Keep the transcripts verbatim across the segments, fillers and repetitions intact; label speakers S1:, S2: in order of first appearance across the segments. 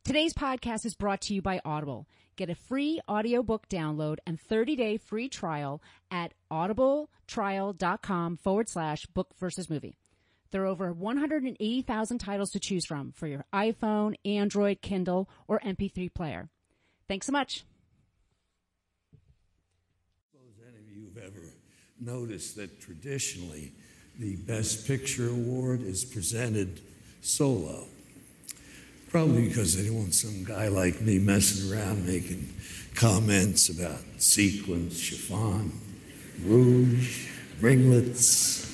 S1: Today's podcast is brought to you by Audible. Get a free audiobook download and thirty-day free trial at audibletrial.com forward slash book versus movie. There are over one hundred eighty thousand titles to choose from for your iPhone, Android, Kindle, or M P three player. Thanks so much.
S2: Suppose any of you have ever noticed that traditionally the Best Picture Award is presented solo. Probably because they don't want some guy like me messing around making comments about sequins, chiffon, rouge, ringlets.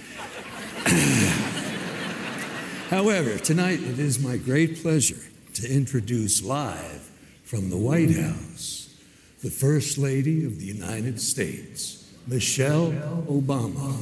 S2: However, tonight it is my great pleasure to introduce live from the White House the First Lady of the United States, Michelle Obama.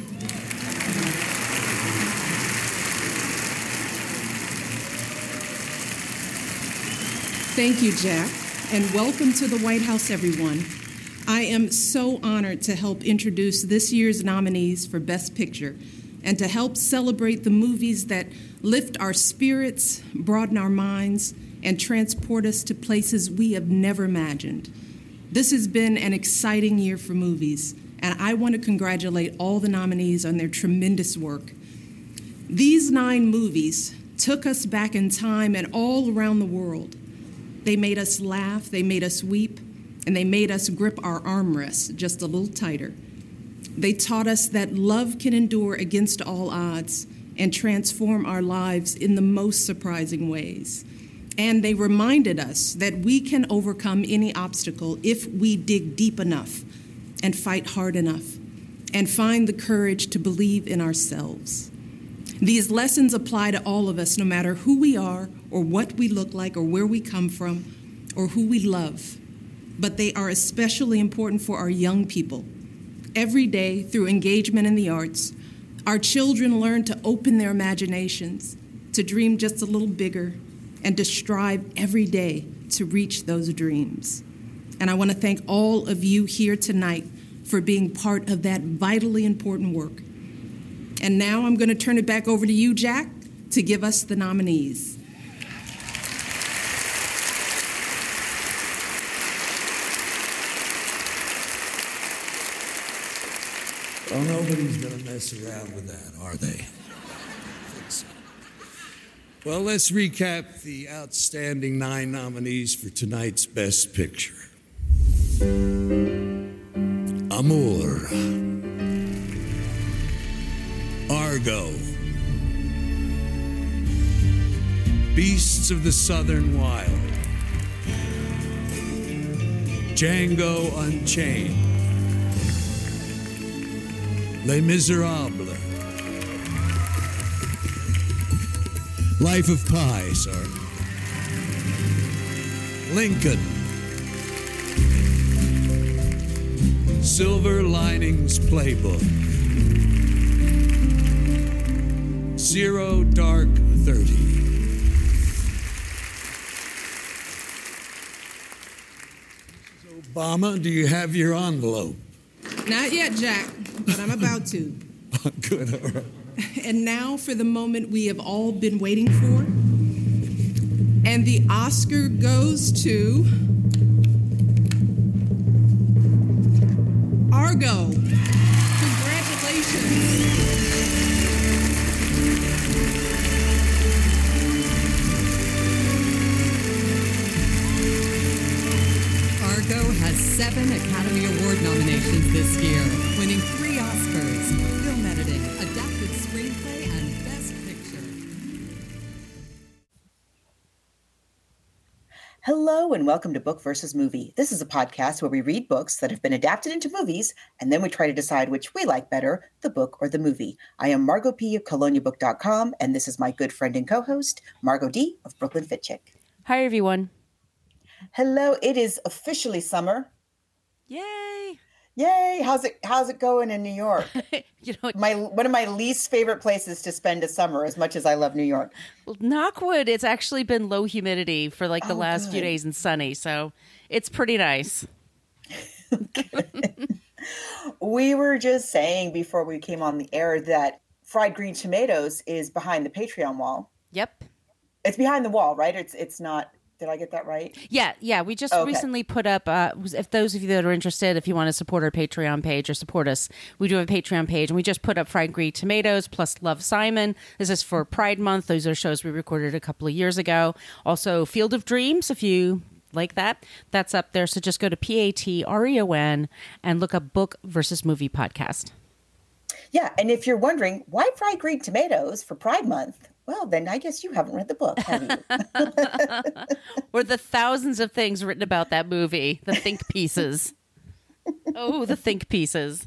S3: Thank you, Jack, and welcome to the White House, everyone. I am so honored to help introduce this year's nominees for Best Picture and to help celebrate the movies that lift our spirits, broaden our minds, and transport us to places we have never imagined. This has been an exciting year for movies, and I want to congratulate all the nominees on their tremendous work. These nine movies took us back in time and all around the world. They made us laugh, they made us weep, and they made us grip our armrests just a little tighter. They taught us that love can endure against all odds and transform our lives in the most surprising ways. And they reminded us that we can overcome any obstacle if we dig deep enough and fight hard enough and find the courage to believe in ourselves. These lessons apply to all of us, no matter who we are or what we look like or where we come from or who we love. But they are especially important for our young people. Every day, through engagement in the arts, our children learn to open their imaginations, to dream just a little bigger, and to strive every day to reach those dreams. And I want to thank all of you here tonight for being part of that vitally important work. And now I'm going to turn it back over to you, Jack, to give us the nominees.
S2: Well, nobody's going to mess around with that, are they? I think so. Well, let's recap the outstanding nine nominees for tonight's Best Picture. Amour, Argo, Beasts of the Southern Wild, Django Unchained, Les Miserables, Life of Pi, sorry, Lincoln, Silver Linings Playbook, Zero Dark Thirty. Obama, do you have your envelope?
S3: Not yet, Jack, but I'm about to.
S2: Oh, good, all right.
S3: And now for the moment we have all been waiting for. And the Oscar goes to Argo. Congratulations.
S4: Argo has seven Academy Award nominations this year, winning three Oscars, film editing, adapted screenplay, and Best Picture.
S5: Hello and welcome to Book versus Movie. This is a podcast where we read books that have been adapted into movies, and then we try to decide which we like better, the book or the movie. I am Margot P. of Colonia Book dot com, and this is my good friend and co-host, Margot D. of Brooklyn Fit Chick.
S1: Hi, everyone.
S5: Hello, it is officially summer.
S1: Yay!
S5: Yay! How's it How's it going in New York?
S1: You know,
S5: my one of my least favorite places to spend a summer, as much as I love New York.
S1: well, Knockwood, it's actually been low humidity for like the
S5: Oh,
S1: last
S5: good.
S1: few days and sunny, so it's pretty nice.
S5: We were just saying before we came on the air that Fried Green Tomatoes is behind the Patreon wall.
S1: Yep.
S5: It's behind the wall, right? It's it's not. Did I get that right?
S1: Yeah, yeah. We just
S5: Okay.
S1: recently put up, uh, if those of you that are interested, if you want to support our Patreon page or support us, we do have a Patreon page, and we just put up Fried Green Tomatoes plus Love, Simon. This is for Pride Month. Those are shows we recorded a couple of years ago. Also, Field of Dreams, if you like that, that's up there. So just go to P A T R E O N and look up Book versus Movie Podcast.
S5: Yeah, and if you're wondering why Fried Green Tomatoes for Pride Month, well, then I guess you haven't read the book, have you?
S1: Or the thousands of things written about that movie, the think pieces. Oh, the think pieces.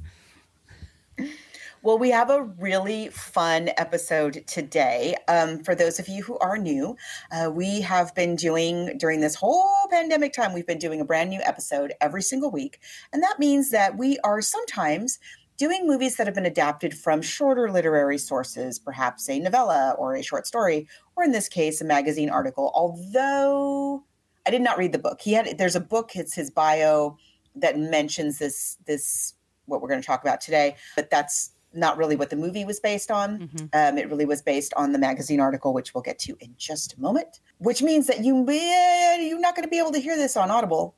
S5: Well, we have a really fun episode today. Um, for those of you who are new, uh, we have been doing, during this whole pandemic time, we've been doing a brand new episode every single week. And that means that we are sometimes doing movies that have been adapted from shorter literary sources, perhaps a novella or a short story, or in this case, a magazine article. Although I did not read the book. He had, there's a book, it's his bio that mentions this, this, what we're going to talk about today, but that's not really what the movie was based on.
S1: Mm-hmm.
S5: Um, it really was based on the magazine article, which we'll get to in just a moment, which means that you, you're not going to be able to hear this on Audible.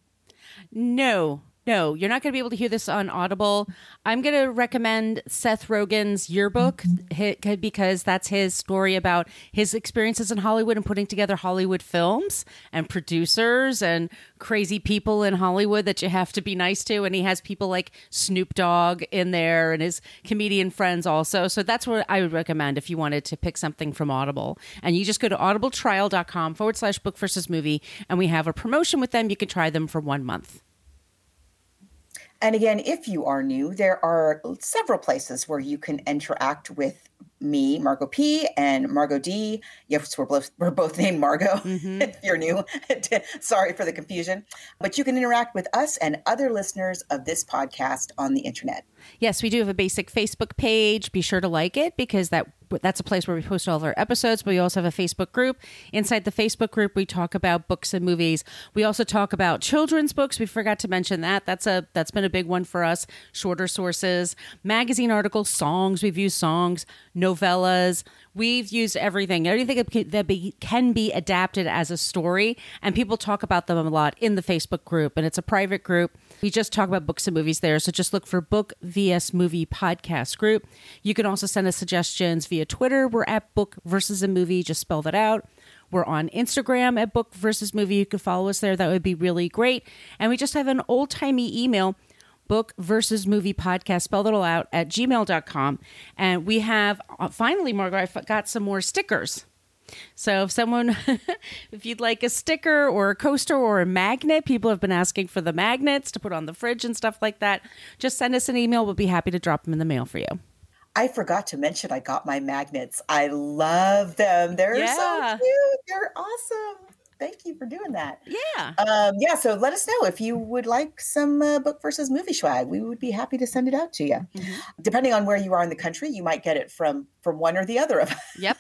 S1: No. No, you're not going to be able to hear this on Audible. I'm going to recommend Seth Rogen's Yearbook because that's his story about his experiences in Hollywood and putting together Hollywood films and producers and crazy people in Hollywood that you have to be nice to. And he has people like Snoop Dogg in there and his comedian friends also. So that's what I would recommend if you wanted to pick something from Audible. And you just go to audibletrial.com forward slash book versus movie. And we have a promotion with them. You can try them for one month.
S5: And again, if you are new, there are several places where you can interact with me, Margot P, and Margot D. Yes, we're both, we're both named Margot. Mm-hmm. If you're new, sorry for the confusion. But you can interact with us and other listeners of this podcast on the internet.
S1: Yes, we do have a basic Facebook page. Be sure to like it because that that's a place where we post all of our episodes, but we also have a Facebook group. Inside the Facebook group, we talk about books and movies. We also talk about children's books. We forgot to mention that. That's a that's been a big one for us. Shorter sources, magazine articles, songs. We've used songs, novellas. We've used everything. Everything that be, can be adapted as a story, and people talk about them a lot in the Facebook group, and it's a private group. We just talk about books and movies there, so just look for Book V S Movie Podcast Group. You can also send us suggestions via Twitter. We're at Book versus a Movie. Just spell that out. We're on Instagram at Book versus Movie. You can follow us there. That would be really great. And we just have an old-timey email, Book versus Movie Podcast, spell it all out, at gmail dot com. And we have, uh, finally, Margaret, I got some more stickers. So if someone, if you'd like a sticker or a coaster or a magnet, people have been asking for the magnets to put on the fridge and stuff like that. Just send us an email. We'll be happy to drop them in the mail for you.
S5: I forgot to mention I got my magnets. I love them. They're
S1: Yeah.
S5: so cute. They're awesome. Thank you for doing that.
S1: Yeah.
S5: Um, yeah, so let us know if you would like some uh, book versus movie swag. We would be happy to send it out to you. Mm-hmm. Depending on where you are in the country, you might get it from from one or the other of us.
S1: Yep.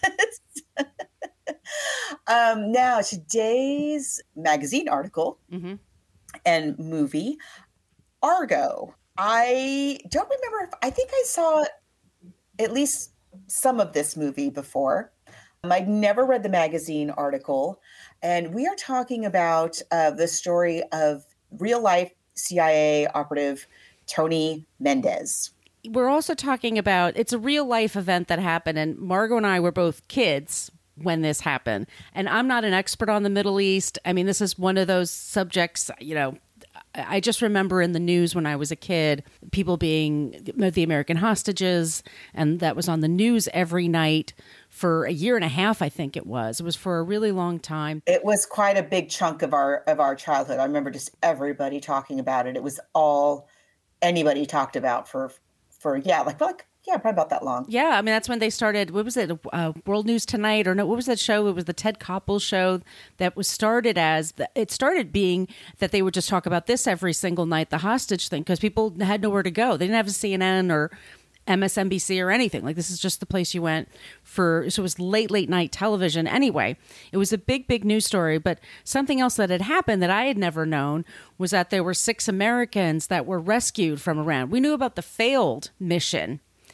S5: um, now, today's magazine article
S1: mm-hmm.
S5: and movie, Argo. I don't remember if I think I saw at least some of this movie before. Um, I'd never read the magazine article. And we are talking about uh, the story of real-life C I A operative Tony Mendez.
S1: We're also talking about, it's a real-life event that happened, and Margot and I were both kids when this happened. And I'm not an expert on the Middle East. I mean, this is one of those subjects, you know, I just remember in the news when I was a kid, people being the American hostages, and that was on the news every night for a year and a half, I think it was. It was for a really long time.
S5: It was quite a big chunk of our of our childhood. I remember just everybody talking about it. It was all anybody talked about for, for yeah, like, like yeah, probably about that long.
S1: Yeah, I mean, that's when they started, what was it, uh, World News Tonight, or no, what was that show? It was the Ted Koppel show that was started as, the, it started being that they would just talk about this every single night, the hostage thing, because people had nowhere to go. They didn't have a C N N or M S N B C or anything. Like, this is just the place you went for, so it was late, late night television. Anyway, it was a big, big news story, but something else that had happened that I had never known was that there were six Americans that were rescued from Iran. We knew about the failed mission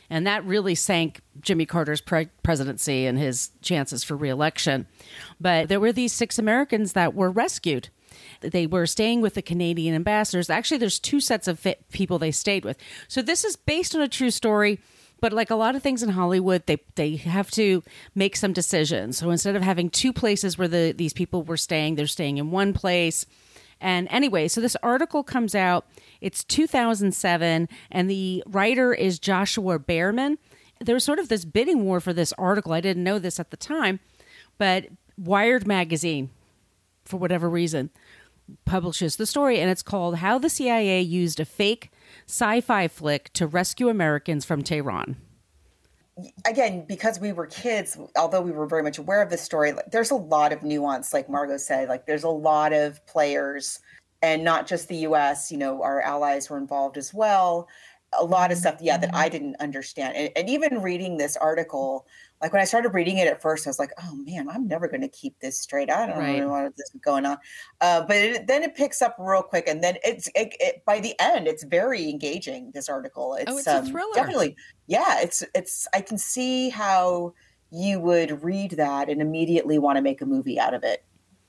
S1: And that really sank Jimmy Carter's pre- presidency and his chances for re-election. But there were these six Americans that were rescued. They were staying with the Canadian ambassadors. Actually, there's two sets of fit people they stayed with. So this is based on a true story. But like a lot of things in Hollywood, they they have to make some decisions. So instead of having two places where the these people were staying, they're staying in one place. And anyway, so this article comes out. It's two thousand seven, and the writer is Joshua Bearman. There was sort of this bidding war for this article. I didn't know this at the time, but Wired magazine, for whatever reason, publishes the story, and it's called How the C I A Used a Fake Sci-Fi Flick to Rescue Americans from Tehran.
S5: Again, because we were kids, although we were very much aware of this story, there's a lot of nuance, like Margot said. Like, there's a lot of players, and not just the U S, you know, our allies were involved as well. A lot of stuff, yeah, that I didn't understand. And, and even reading this article, like when I started reading it at first, I was like, oh man, I'm never going to keep this straight. I don't
S1: Right.
S5: know what this is going on. Uh, but it, then it picks up real quick. And then it's, it, it, by the end, it's very engaging, this article. It's,
S1: Oh, it's a
S5: um,
S1: thriller.
S5: Definitely. Yeah, it's, it's, I can see how you would read that and immediately want to make a movie out of it.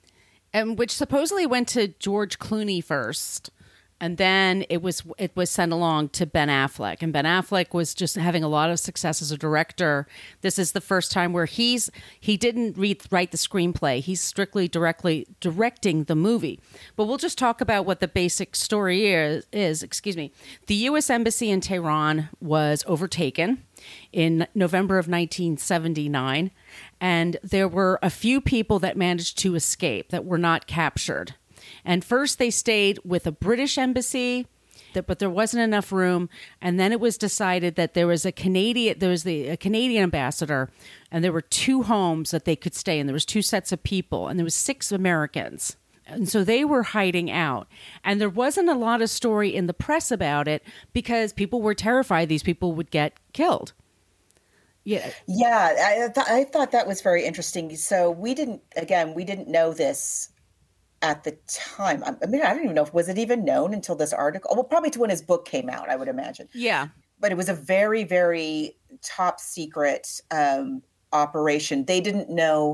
S1: And which supposedly went to George Clooney first. And then it was it was sent along to Ben Affleck. And Ben Affleck was just having a lot of success as a director. This is the first time where he's he didn't read, write the screenplay. He's strictly directly directing the movie. But we'll just talk about what the basic story is. is excuse me. The U S Embassy in Tehran was overtaken in November of nineteen seventy-nine. And there were a few people that managed to escape that were not captured. And first they stayed with a British embassy, but there wasn't enough room. And then it was decided that there was a Canadian, there was the a Canadian ambassador, and there were two homes that they could stay in. There was two sets of people, and there was six Americans. And so they were hiding out. And there wasn't a lot of story in the press about it because people were terrified these people would get killed. Yeah.
S5: Yeah, I, th- I thought that was very interesting. So we didn't, again, we didn't know this at the time. I mean, I don't even know if was it even known until this article. Well, probably to when his book came out, I would imagine.
S1: Yeah.
S5: But it was a very, very top secret um, operation. They didn't know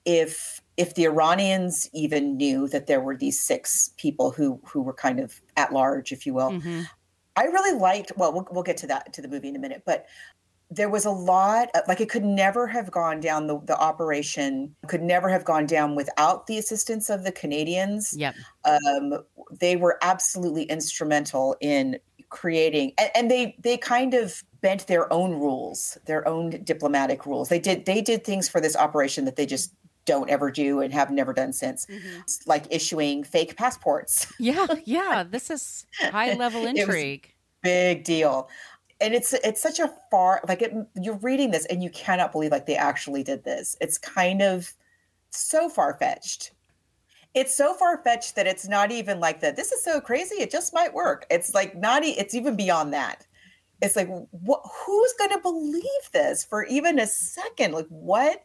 S5: if if the Iranians even knew that there were these six people who who were kind of at large, if you will.
S1: Mm-hmm.
S5: I really liked. Well, we'll we'll get to that to the movie in a minute, but. There was a lot, like it could never have gone down, the, the operation could never have gone down without the assistance of the Canadians.
S1: Yep.
S5: Um, they were absolutely instrumental in creating, and, and they they kind of bent their own rules, their own diplomatic rules. They did they did things for this operation that they just don't ever do and have never done since, mm-hmm. like issuing fake passports.
S1: Yeah, yeah. This is high level intrigue.
S5: Big deal. And it's it's such a far, like it, you're reading this and you cannot believe like they actually did this. It's kind of so far-fetched. It's so far-fetched that it's not even like that. This is so crazy. It just might work. It's like not, it's even beyond that. It's like, what, who's going to believe this for even a second? Like what?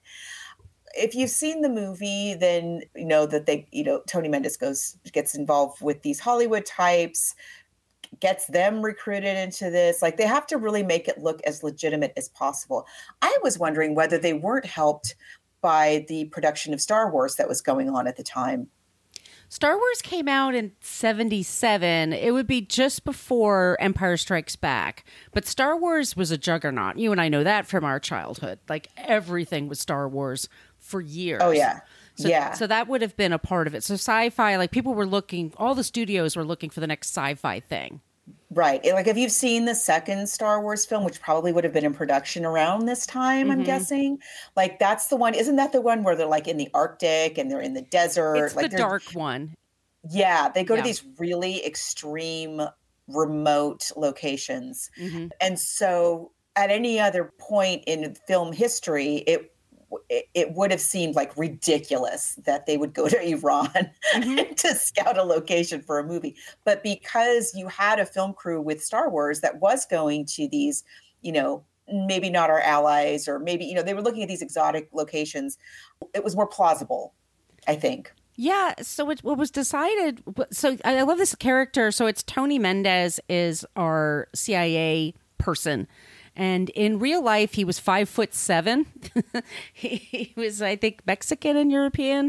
S5: If you've seen the movie, then you know that they, you know, Tony Mendes goes, gets involved with these Hollywood types, gets them recruited into this. Like they have to really make it look as legitimate as possible. I was wondering whether they weren't helped by the production of Star Wars that was going on at the time.
S1: Star Wars came out in seventy-seven. It would be just before Empire Strikes Back. But Star Wars was a juggernaut. You and I know that from our childhood. Like everything was Star Wars for years.
S5: Oh, yeah.
S1: So,
S5: yeah.
S1: So that would have been a part of it. So sci-fi, like people were looking, all the studios were looking for the next sci-fi thing.
S5: Right. Like if you've seen the second Star Wars film, which probably would have been in production around this time, mm-hmm. I'm guessing. Like that's the one, isn't that the one where they're like in the Arctic and they're in the desert?
S1: It's
S5: like
S1: the dark one.
S5: Yeah. They go
S1: yeah.
S5: to these really extreme, remote locations. Mm-hmm. And so at any other point in film history, it It, it would have seemed like ridiculous that they would go to Iran mm-hmm. to scout a location for a movie. But because you had a film crew with Star Wars that was going to these, you know, maybe not our allies, or maybe, you know, they were looking at these exotic locations, it was more plausible, I think.
S1: Yeah. So it, what was decided, so I love this character. So it's Tony Mendes is our C I A person. And in real life, he was five foot seven. he, he was, I think, Mexican and European.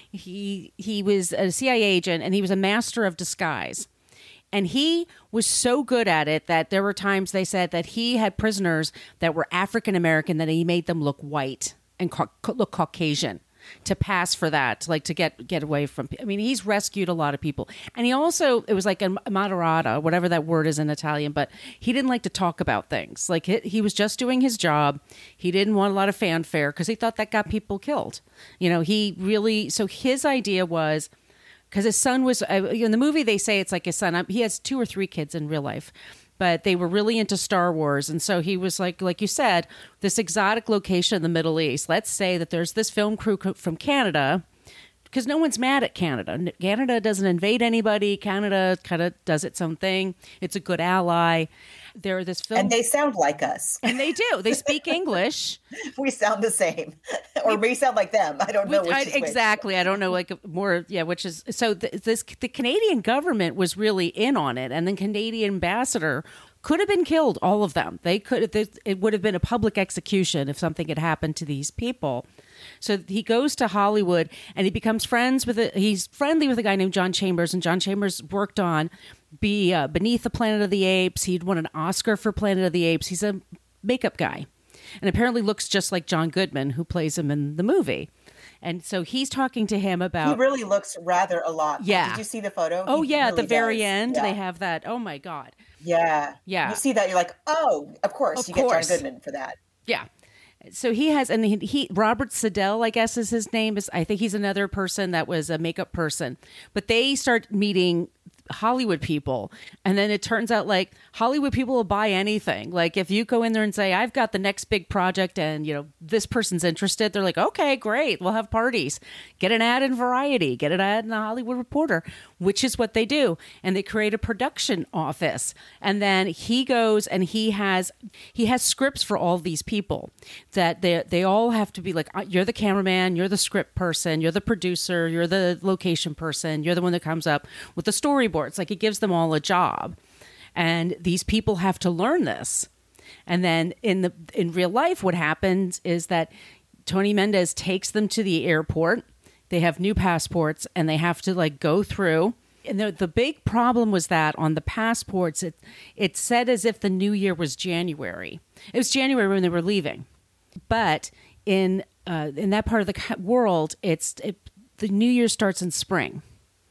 S1: He he was a C I A agent, and he was a master of disguise. And he was so good at it that there were times they said that he had prisoners that were African American, that he made them look white and ca- look Caucasian to pass for that, like to get get away from. I mean, he's rescued a lot of people, and he also it was like a moderata, whatever that word is in Italian, but he didn't like to talk about things. Like he, he was just doing his job. He didn't want a lot of fanfare because he thought that got people killed. You know, he really. So his idea was. Because his son was, uh, in the movie, they say it's like his son. He has two or three kids in real life, but they were really into Star Wars. And so he was like, like you said, this exotic location in the Middle East. Let's say that there's this film crew from Canada, because no one's mad at Canada. Canada doesn't invade anybody. Canada kind of does its own thing. It's a good ally. They're this film.
S5: And they sound like us.
S1: And they do. They speak English.
S5: We sound the same. Or we sound like them. I don't know which
S1: I,
S5: is
S1: exactly.
S5: Which.
S1: I don't know, like more, yeah, which is, so th- this, the Canadian government was really in on it. And the Canadian ambassador could have been killed, all of them. They could, it would have been a public execution if something had happened to these people. So he goes to Hollywood and he becomes friends with, a, he's friendly with a guy named John Chambers. And John Chambers worked on Be uh, Beneath the Planet of the Apes. He'd won an Oscar for Planet of the Apes. He's a makeup guy and apparently looks just like John Goodman, who plays him in the movie. And so he's talking to him about...
S5: He really looks rather a lot.
S1: Yeah.
S5: Did you see the photo?
S1: Oh,
S5: he
S1: yeah.
S5: really
S1: At the very
S5: does.
S1: end,
S5: yeah.
S1: they have that. Oh, my God.
S5: Yeah.
S1: Yeah.
S5: You see that, you're like, oh, of course.
S1: Of
S5: you
S1: course.
S5: get John Goodman for that.
S1: Yeah. So he has, and he, he Robert Siddell, I guess is his name. Is I think he's another person that was a makeup person. But they start meeting Hollywood people, and then it turns out like Hollywood people will buy anything. Like if you go in there and say, I've got the next big project and you know this person's interested, they're like, okay, great, we'll have parties. Get an ad in Variety, get an ad in the Hollywood Reporter, which is what they do. And they create a production office, and then he goes and he has he has scripts for all these people that they they all have to be like, you're the cameraman, you're the script person, you're the producer, you're the location person, you're the one that comes up with the storyboards. Like it gives them all a job, and these people have to learn this. And then in the in real life, what happens is that Tony Mendez takes them to the airport. They have new passports, and they have to like go through. And the, the big problem was that on the passports, it it said as if the new year was January. It was January when they were leaving, but in uh, in that part of the world, it's it, the new year starts in spring.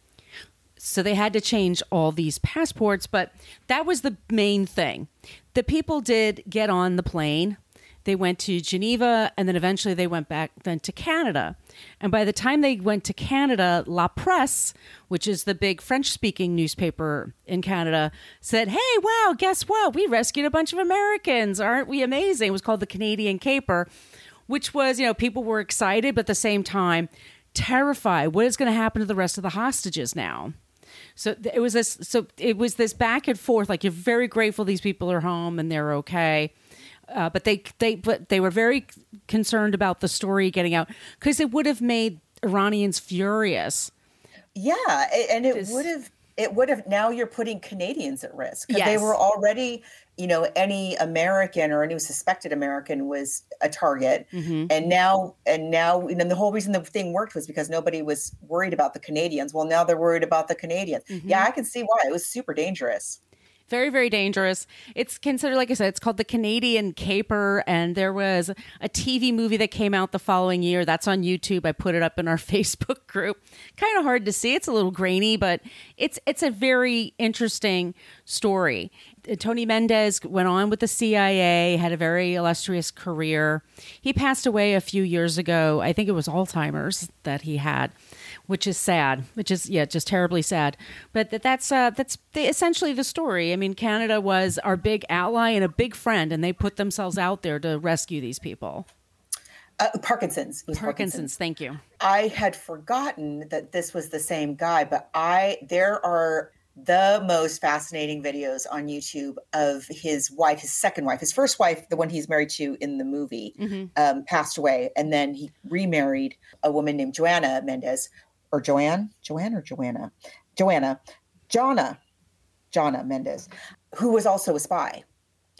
S1: So they had to change all these passports, but that was the main thing. The people did get on the plane. They went to Geneva, and then eventually they went back then to Canada. And by the time they went to Canada, La Presse, which is the big French-speaking newspaper in Canada, said, hey, wow, guess what? We rescued a bunch of Americans. Aren't we amazing? It was called the Canadian Caper, which was, you know, people were excited, but at the same time, terrified. What is going to happen to the rest of the hostages now? So it was this. So it was this back and forth. Like you're very grateful these people are home and they're okay, uh, but they they but they were very concerned about the story getting out because it would have made Iranians furious.
S5: Yeah, and it
S1: This-
S5: would have. It would have. Now you're putting Canadians at risk because they
S1: Yes.
S5: were already. You know, any American or any suspected American was a target,
S1: Mhm.
S5: and now and now, and then the whole reason the thing worked was because nobody was worried about the Canadians. Well, now they're worried about the Canadians.
S1: Mm-hmm.
S5: Yeah, I can see why it was super dangerous.
S1: Very, very dangerous. It's considered, like I said, it's called the Canadian Caper. And there was a T V movie that came out the following year. That's on YouTube. I put it up in our Facebook group. Kind of hard to see. It's a little grainy, but it's it's a very interesting story. Tony Mendez went on with the C I A, had a very illustrious career. He passed away a few years ago. I think it was Alzheimer's that he had, which is sad, which is, yeah, just terribly sad. But that, that's uh, that's the, essentially the story. I mean, Canada was our big ally and a big friend, and they put themselves out there to rescue these people.
S5: Uh, Parkinson's. It was
S1: Parkinson's, thank you.
S5: I had forgotten that this was the same guy, but I there are the most fascinating videos on YouTube of his wife, his second wife, his first wife, the one he's married to in the movie,
S1: Mm-hmm.
S5: um, passed away, and then he remarried a woman named Joanna Mendez, or Joanne, Joanne or Joanna, Joanna, Jonna, Jonna Mendez, who was also a spy.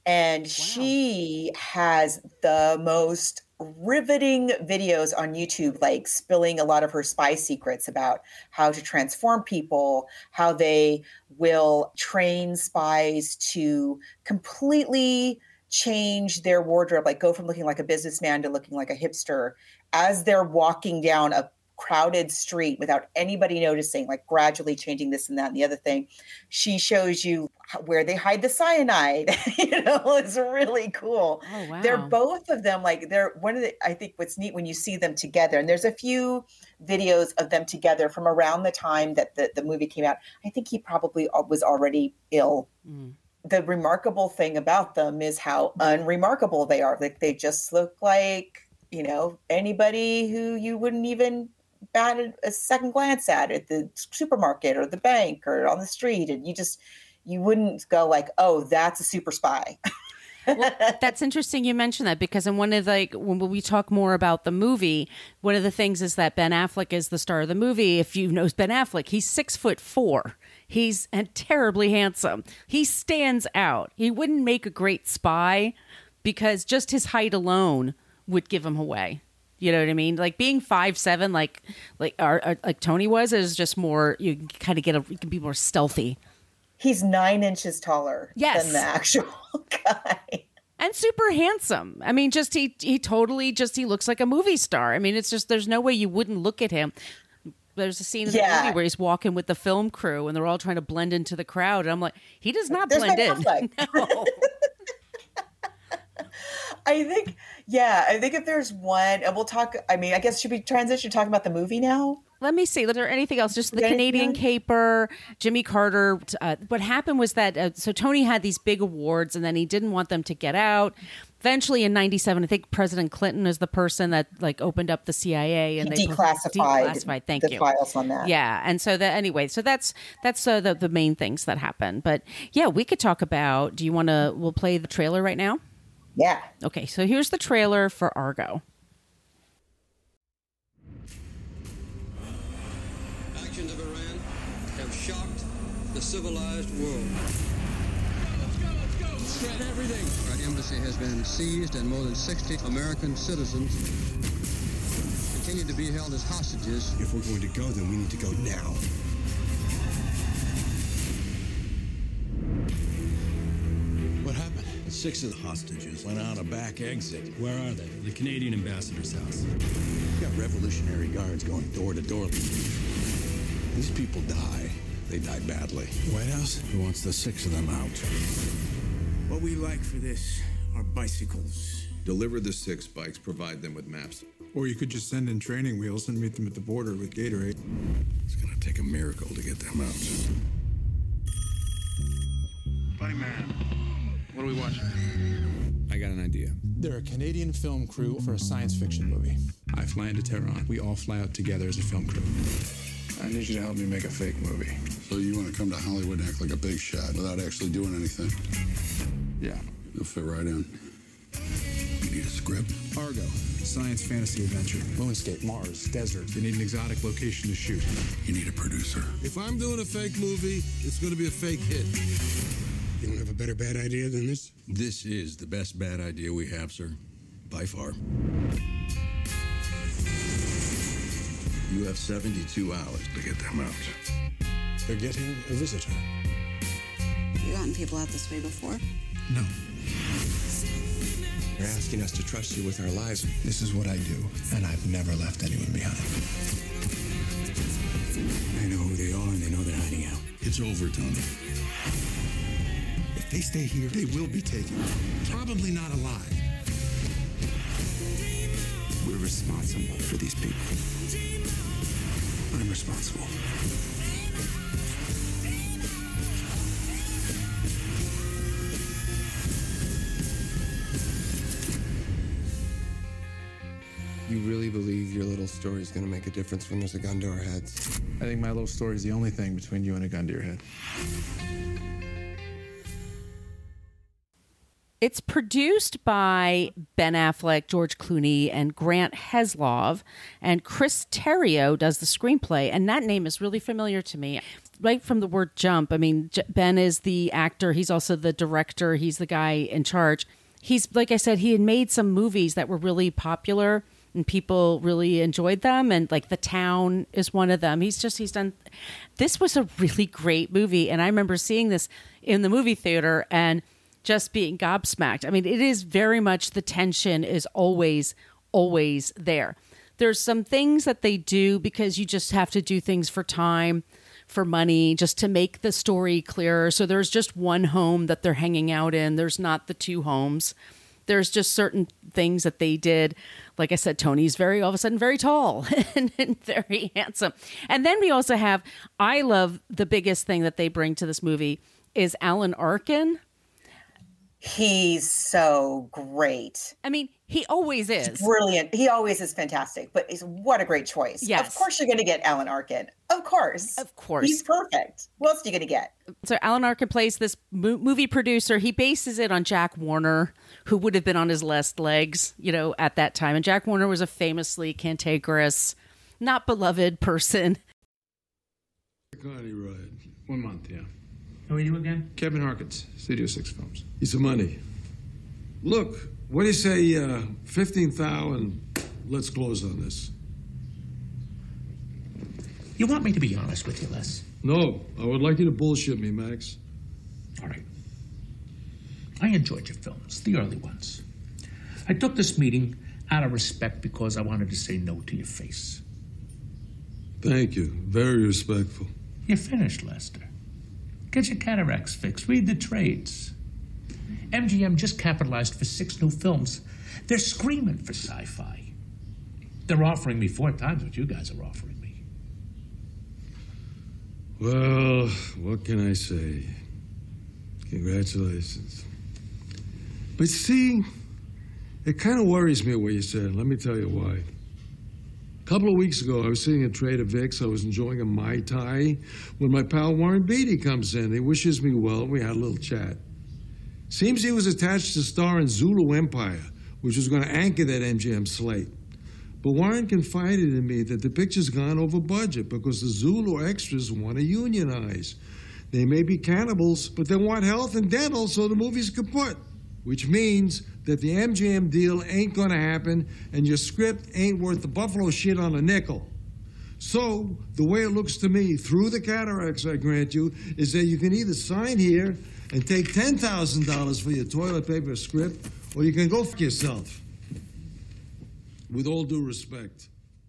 S5: And
S1: Wow.
S5: she has the most riveting videos on YouTube, like spilling a lot of her spy secrets about how to transform people, how they will train spies to completely change their wardrobe, like go from looking like a businessman to looking like a hipster as they're walking down a crowded street without anybody noticing, like gradually changing this and that and the other thing. She shows you where they hide the cyanide. You know, it's really cool.
S1: Oh, wow.
S5: They're both of them, like they're one of the, I think what's neat when you see them together, and there's a few videos of them together from around the time that the, the movie came out. I think he probably was already ill. Mm. The remarkable thing about them is how unremarkable they are. Like they just look like, you know, anybody who you wouldn't even bat a second glance at at the supermarket or the bank or on the street. And you just, you wouldn't go like, oh, that's a super spy.
S1: Well, that's interesting you mentioned that, because in one of the, like, when we talk more about the movie, one of the things is that Ben Affleck is the star of the movie. If you know Ben Affleck, he's six foot four. He's terribly handsome. He stands out. He wouldn't make a great spy because just his height alone would give him away. You know what I mean? Like being five seven, like like our, our, like Tony was, is just more. You can kind of get a. You can be more stealthy.
S5: He's nine inches taller
S1: yes.
S5: than the actual guy.
S1: And super handsome. I mean, just he he totally just he looks like a movie star. I mean, it's just there's no way you wouldn't look at him. There's a scene in
S5: yeah.
S1: the movie where he's walking with the film crew and they're all trying to blend into the crowd. And I'm like, he does not
S5: There's
S1: blend in. No.
S5: I think, yeah, I think if there's one, and we'll talk, I mean, I guess should we transition to talking about the movie now?
S1: Let me see. Is there anything else? Just the Canadian Caper, Jimmy Carter. Uh, what happened was that, uh, so Tony had these big awards and then he didn't want them to get out. Eventually in ninety-seven, I think President Clinton is the person that like opened up the C I A and
S5: he
S1: they
S5: declassified,
S1: declassified thank
S5: the
S1: you.
S5: files on that.
S1: Yeah. And so that anyway, so that's that's uh, the, the main things that happened. But yeah, we could talk about, do you want to, we'll play the trailer right now?
S5: Yeah.
S1: Okay, so here's the trailer for Argo.
S6: Actions of Iran have shocked the civilized world.
S7: Let's go, let's go. Shred everything.
S6: Our embassy has been seized and more than sixty American citizens continue to be held as hostages.
S7: If we're going to go, then we need to go now. What happened?
S8: Six of the hostages went out a back exit.
S9: Where are they? The Canadian ambassador's house.
S8: We've got Revolutionary Guards going door to door. These people die. They die badly.
S7: White House?
S8: Who wants the six of them out?
S10: What we like for this are bicycles.
S11: Deliver the six bikes, provide them with maps.
S12: Or you could just send in training wheels and meet them at the border with Gatorade.
S8: It's gonna take a miracle to get them out.
S10: Funny man. What are we watching?
S9: I got an idea.
S12: They're a Canadian film crew for a science fiction movie. I fly into Tehran. We all fly out together as a film crew. I need you to help me make a fake movie.
S13: So you want to come to Hollywood and act like a big shot without actually doing anything?
S12: Yeah.
S13: You'll fit right in. You need a script?
S12: Argo, science fantasy adventure. Moonscape, Mars, desert. They need an exotic location to shoot.
S13: You need a producer.
S11: If I'm doing a fake movie, it's going to be a fake hit.
S7: You don't have a better bad idea than this?
S8: This is the best bad idea we have, sir. By far. You have seventy-two hours to get them out.
S12: They're getting a visitor.
S14: Have you gotten people out this way before?
S12: No.
S7: You're asking us to trust you with our lives. This is what I do, and I've never left anyone behind.
S10: They know who they are and they know they're hiding out.
S8: It's over, Tony.
S7: If they stay here, they will be taken. Probably not alive. We're responsible for these people. I'm responsible.
S15: You really believe your little story is going to make a difference when there's a gun to our heads?
S12: I think my little story is the only thing between you and a gun to your head.
S1: It's produced by Ben Affleck, George Clooney, and Grant Heslov, and Chris Terrio does the screenplay, and that name is really familiar to me. Right from the word jump, I mean, J- Ben is the actor, he's also the director, he's the guy in charge. He's, like I said, he had made some movies that were really popular, and people really enjoyed them, and like The Town is one of them. He's just, he's done, this was a really great movie, and I remember seeing this in the movie theater, and just being gobsmacked. I mean, it is very much, the tension is always, always there. There's some things that they do because you just have to do things for time, for money, just to make the story clearer. So there's just one home that they're hanging out in. There's not the two homes. There's just certain things that they did. Like I said, Tony's very, all of a sudden, very tall and, and very handsome. And then we also have, I love the biggest thing that they bring to this movie is Alan Arkin.
S5: He's so great.
S1: I mean, he always is.
S5: He's brilliant. He always is fantastic, but he's, what a great choice.
S1: Yes.
S5: Of course you're going to get Alan Arkin. Of course.
S1: Of course.
S5: He's perfect. Who else are you going to get?
S1: So Alan Arkin plays this mo- movie producer. He bases it on Jack Warner, who would have been on his last legs, you know, at that time. And Jack Warner was a famously cantankerous, not beloved person.
S11: Carney ride. One month, yeah.
S16: Who are you again?
S11: Kevin Harkins, Studio Six Films. He's some money. Look, what do you say, uh, fifteen thousand, let's close on this.
S16: You want me to be honest with you, Les?
S11: No, I would like you to bullshit me, Max.
S16: All right. I enjoyed your films, the early ones. I took this meeting out of respect because I wanted to say no to your face.
S11: Thank you. Very respectful.
S16: You're finished, Lester. Get your cataracts fixed. Read the trades. M G M just capitalized for six new films. They're screaming for sci-fi. They're offering me four times what you guys are offering me.
S11: Well, what can I say? Congratulations. But see, it kind of worries me what you said. Let me tell you why. A couple of weeks ago, I was sitting at Trader Vic's. I was enjoying a Mai Tai when my pal Warren Beatty comes in. He wishes me well. We had a little chat. Seems he was attached to star in Zulu Empire, which was going to anchor that M G M slate. But Warren confided in me that the picture's gone over budget because the Zulu extras want to unionize. They may be cannibals, but they want health and dental so the movie's kaput. Which means that the M G M deal ain't gonna happen and your script ain't worth the buffalo shit on a nickel. So, the way it looks to me, through the cataracts I grant you, is that you can either sign here and take ten thousand dollars for your toilet paper script, or you can go f*** yourself. With all due respect.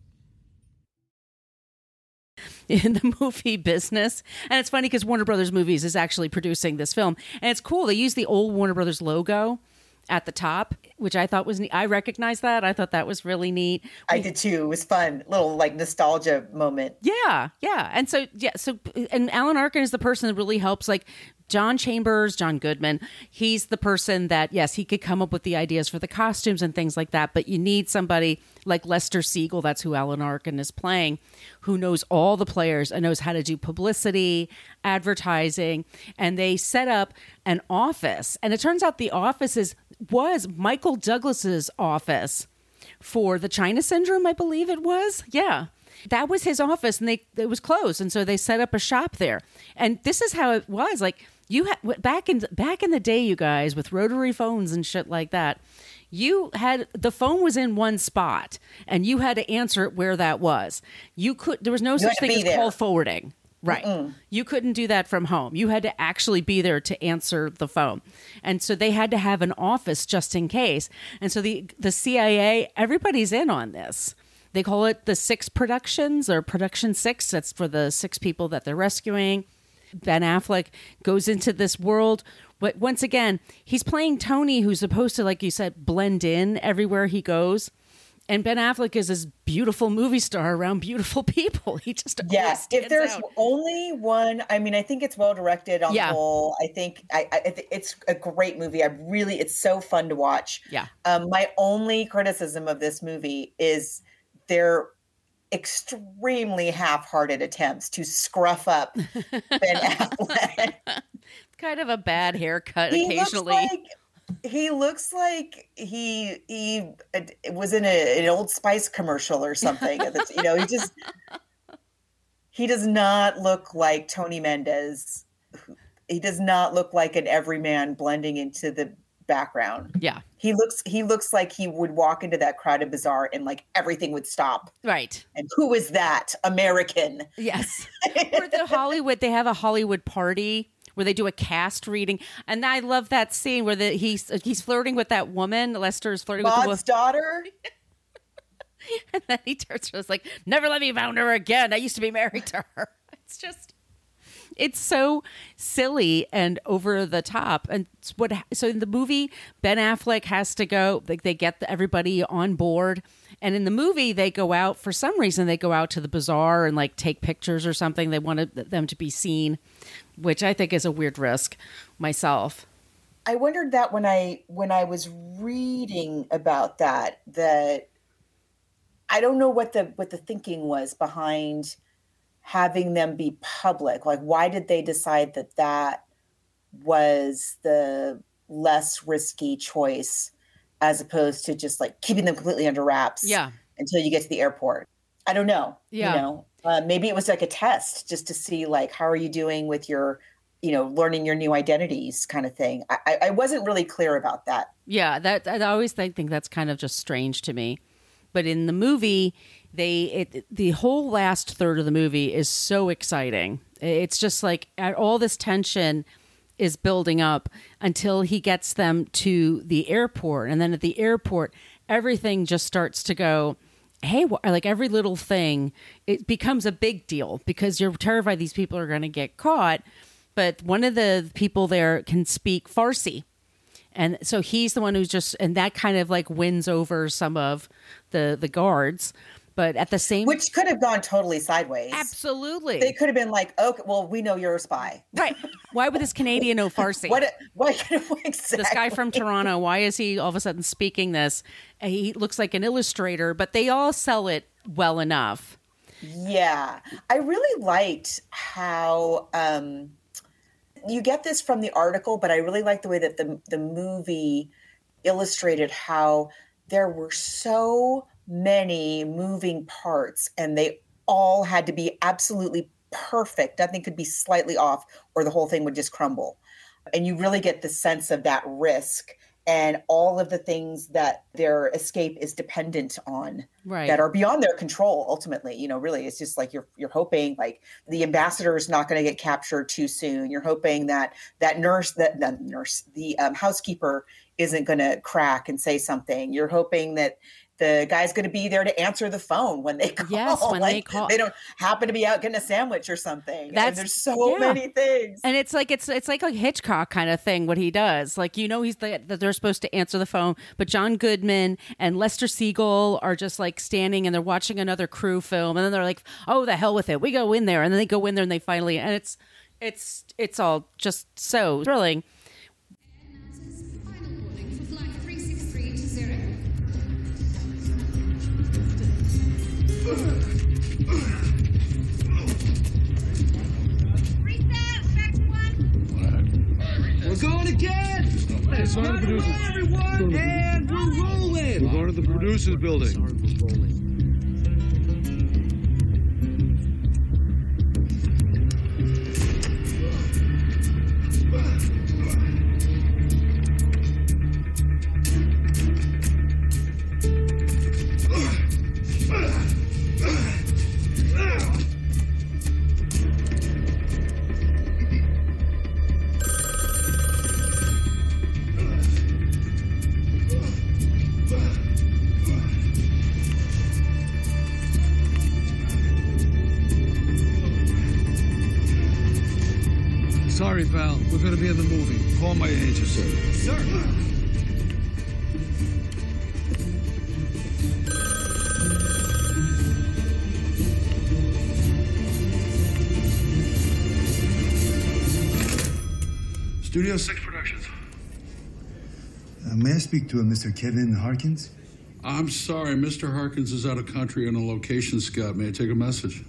S1: In the movie business. And it's funny because Warner Brothers Movies is actually producing this film. And it's cool. They use the old Warner Brothers logo at the top, which I thought was neat. I recognized that. I thought that was really neat.
S5: I did too. It was fun. Little like nostalgia moment.
S1: Yeah. Yeah. And so, yeah. So, and Alan Arkin is the person that really helps, like, John Chambers, John Goodman, he's the person that, yes, he could come up with the ideas for the costumes and things like that, but you need somebody like Lester Siegel, that's who Alan Arkin is playing, who knows all the players and knows how to do publicity, advertising, and they set up an office. And it turns out the office is, was Michael Douglas's office for the China Syndrome, I believe it was. Yeah. That was his office, and they it was closed, and so they set up a shop there. And this is how it was. Like, you had back in back in the day, you guys, with rotary phones and shit like that, you had the phone was in one spot, and you had to answer it where that was. You could there was no such thing as call forwarding. Right. Mm-mm. You couldn't do that from home. You had to actually be there to answer the phone. And so they had to have an office just in case. And so the the C I A, everybody's in on this. They call it the Six Productions or Production Six. That's for the six people that they're rescuing. Ben Affleck goes into this world. But once again, he's playing Tony, who's supposed to, like you said, blend in everywhere he goes. And Ben Affleck is this beautiful movie star around beautiful people. He just
S5: yeah. If there's out. only one, I mean, I think it's well directed on yeah. the whole. I think I, I, it's a great movie. I really, it's so fun to watch.
S1: Yeah.
S5: Um, my only criticism of this movie is their extremely half-hearted attempts to scruff up Ben Affleck.
S1: Kind of a bad haircut
S5: he
S1: occasionally.
S5: Looks like, He looks like he he was in a, an Old Spice commercial or something. You know, he just he does not look like Tony Mendez. He does not look like an everyman blending into the background.
S1: Yeah.
S5: He looks he looks like he would walk into that crowded bazaar and like everything would stop.
S1: Right.
S5: And who is that? American.
S1: Yes. Or the Hollywood, they have a Hollywood party where they do a cast reading. And I love that scene where the, he's he's flirting with that woman. Lester's flirting
S5: Maud's
S1: with the
S5: Maud's daughter.
S1: And then he turns to us like, never let me found her again. I used to be married to her. It's just It's so silly and over the top. And it's what so in the movie, Ben Affleck has to go. Like they get everybody on board, and in the movie, they go out for some reason. They go out to the bazaar and like take pictures or something. They wanted them to be seen, which I think is a weird risk myself.
S5: I wondered that when I when I was reading about that. That I don't know what the what the thinking was behind having them be public. Like, why did they decide that that was the less risky choice as opposed to just like keeping them completely under wraps
S1: yeah.
S5: until you get to the airport? I don't know.
S1: Yeah.
S5: You know, uh, maybe it was like a test just to see like, how are you doing with your, you know, learning your new identities kind of thing. I, I wasn't really clear about that.
S1: Yeah. That I always think, think that's kind of just strange to me. But in the movie, they it, the whole last third of the movie is so exciting. It's just like all this tension is building up until he gets them to the airport. And then at the airport, everything just starts to go, hey, like every little thing, it becomes a big deal because you're terrified these people are going to get caught. But one of the people there can speak Farsi. And so he's the one who's just, and that kind of like wins over some of the, the guards. But at the same,
S5: which could have gone totally sideways.
S1: Absolutely,
S5: they could have been like, "Okay, well, we know you're a spy,
S1: right? Why would this Canadian know Farsi?
S5: what? Why? Exactly.
S1: This guy from Toronto, why is he all of a sudden speaking this? He looks like an illustrator, but they all sell it well enough.
S5: Yeah, I really liked how um, you get this from the article, but I really like the way that the the movie illustrated how there were so many moving parts and they all had to be absolutely perfect. Nothing could be slightly off or the whole thing would just crumble. And you really get the sense of that risk and all of the things that their escape is dependent on,
S1: right,
S5: that are beyond their control. Ultimately, you know, really, it's just like you're you're hoping like the ambassador is not going to get captured too soon. You're hoping that that nurse, that the nurse, the um, housekeeper isn't going to crack and say something. You're hoping that the guy's going to be there to answer the phone when they call.
S1: Yes, when
S5: like,
S1: they call.
S5: They don't happen to be out getting a sandwich or something.
S1: That's,
S5: and there's so
S1: yeah.
S5: many things.
S1: And it's like it's it's like a Hitchcock kind of thing, what he does. Like, you know, he's the, that they're supposed to answer the phone, but John Goodman and Lester Siegel are just like standing and they're watching another crew film, and then they're like, oh, the hell with it. We go in there, and then they go in there and they finally, and it's it's it's all just so thrilling.
S10: We're going again!
S11: It's on the producers.
S10: Everyone, and we're rolling!
S11: We're going to the producers building. Sorry, Val. We're going to be in the movie. Call my agent, sir.
S10: Sir!
S11: Studio Six Productions.
S17: Uh, may I speak to a Mister Kevin Harkins?
S8: I'm sorry, Mister Harkins is out of country on a location scout. May I take a message?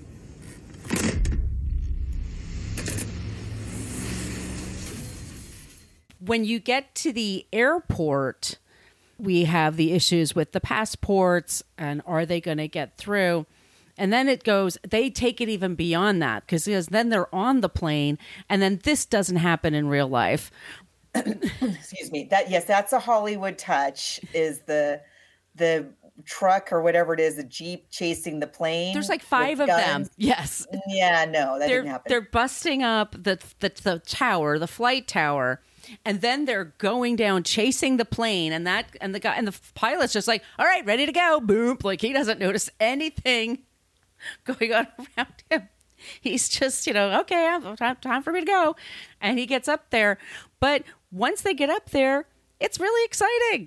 S1: when you get to the airport, we have the issues with the passports and are they going to get through? And then it goes, they take it even beyond that because then they're on the plane and then this doesn't happen in real life.
S5: Excuse me. That yes, that's a Hollywood touch is the the truck or whatever it is, the Jeep chasing the plane.
S1: There's like five of
S5: guns.
S1: them. Yes.
S5: Yeah, no, that
S1: they're,
S5: didn't happen.
S1: They're busting up the, the the tower, the flight tower. And then they're going down, chasing the plane, and that and the guy and the pilot's just like, "All right, ready to go." Boom! Like he doesn't notice anything going on around him. He's just, you know, okay, time, time for me to go, and he gets up there. But once they get up there, it's really exciting.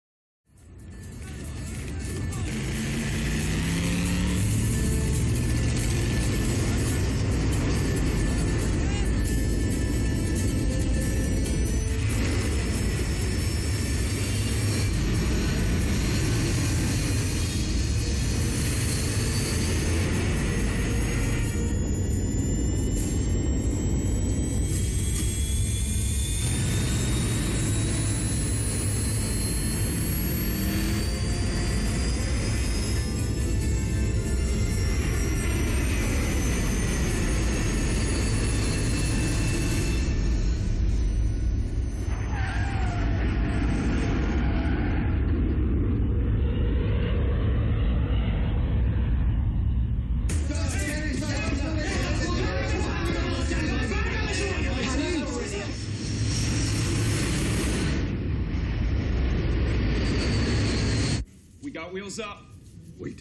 S9: Got wheels up.
S11: Wait.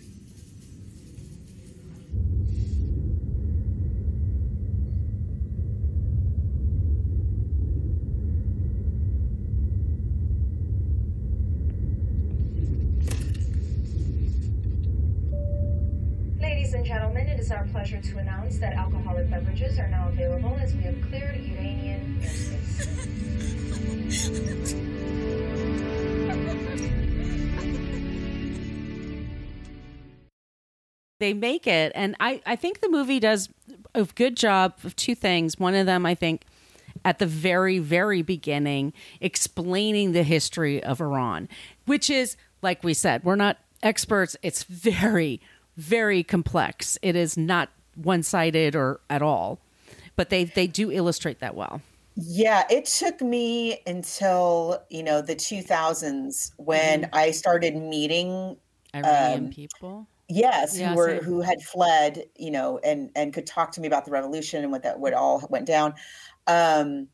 S18: Ladies and gentlemen, it is our pleasure to announce that alcoholic beverages are now available as we have cleared Iranian airspace.
S1: They make it. And I, I think the movie does a good job of two things. One of them, I think, at the very, very beginning, explaining the history of Iran, which is, like we said, we're not experts. It's very, very complex. It is not one-sided or at all. But they, they do illustrate that well.
S5: Yeah, it took me until, you know, the two thousands when mm-hmm. I started meeting
S1: Iranian
S5: um,
S1: people.
S5: Yes,
S1: yeah,
S5: who were
S1: same.
S5: who had fled, you know, and and could talk to me about the revolution and what that what all went down. Um,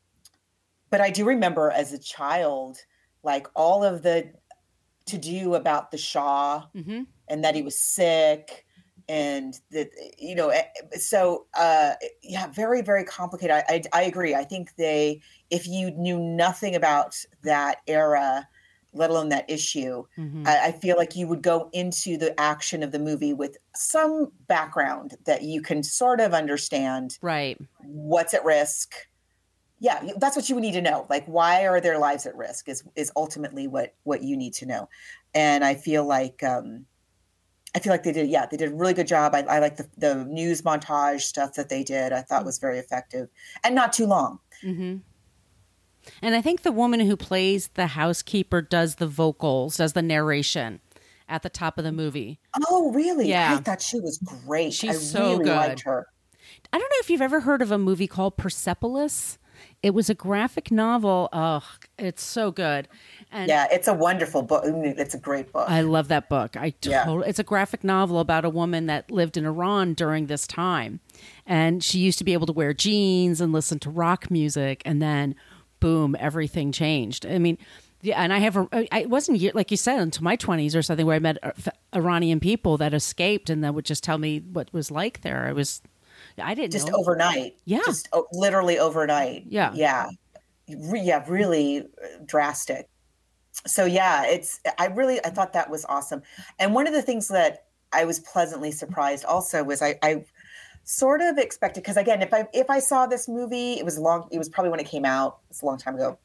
S5: but I do remember as a child, like all of the to do about the Shah
S1: mm-hmm.
S5: and that he was sick, and that you know, so uh, yeah, very very complicated. I, I I agree. I think they, if you knew nothing about that era, let alone that issue,
S1: mm-hmm.
S5: I, I feel like you would go into the action of the movie with some background that you can sort of understand.
S1: Right.
S5: What's at risk. Yeah, that's what you would need to know. Like, why are their lives at risk is is ultimately what what you need to know. And I feel like um, I feel like they did. Yeah, they did a really good job. I, I like the the news montage stuff that they did. I thought was very effective and not too long.
S1: Mm-hmm. And I think the woman who plays the housekeeper does the vocals, does the narration at the top of the movie.
S5: Oh, really?
S1: Yeah.
S5: I thought she was great.
S1: She's
S5: I
S1: so
S5: really
S1: good.
S5: liked her.
S1: I don't know if you've ever heard of a movie called Persepolis. It was a graphic novel. Oh, it's so good. And
S5: yeah, it's a wonderful book. It's a great book.
S1: I love that book. I
S5: Yeah.
S1: totally, It's a graphic novel about a woman that lived in Iran during this time. And she used to be able to wear jeans and listen to rock music. And then, boom, everything changed. I mean, yeah, and I have, a, I it wasn't ye- like you said, until my twenties or something where I met Iranian people that escaped and that would just tell me what it was like there. It was, I didn't
S5: just
S1: know.
S5: overnight.
S1: Yeah.
S5: Just oh, literally overnight.
S1: Yeah.
S5: Yeah. Re- yeah, really drastic. So yeah, it's, I really, I thought that was awesome. And one of the things that I was pleasantly surprised also was I, I sort of expected, because again, if I, if I saw this movie, it was long, it was probably when it came out, it's a long time ago.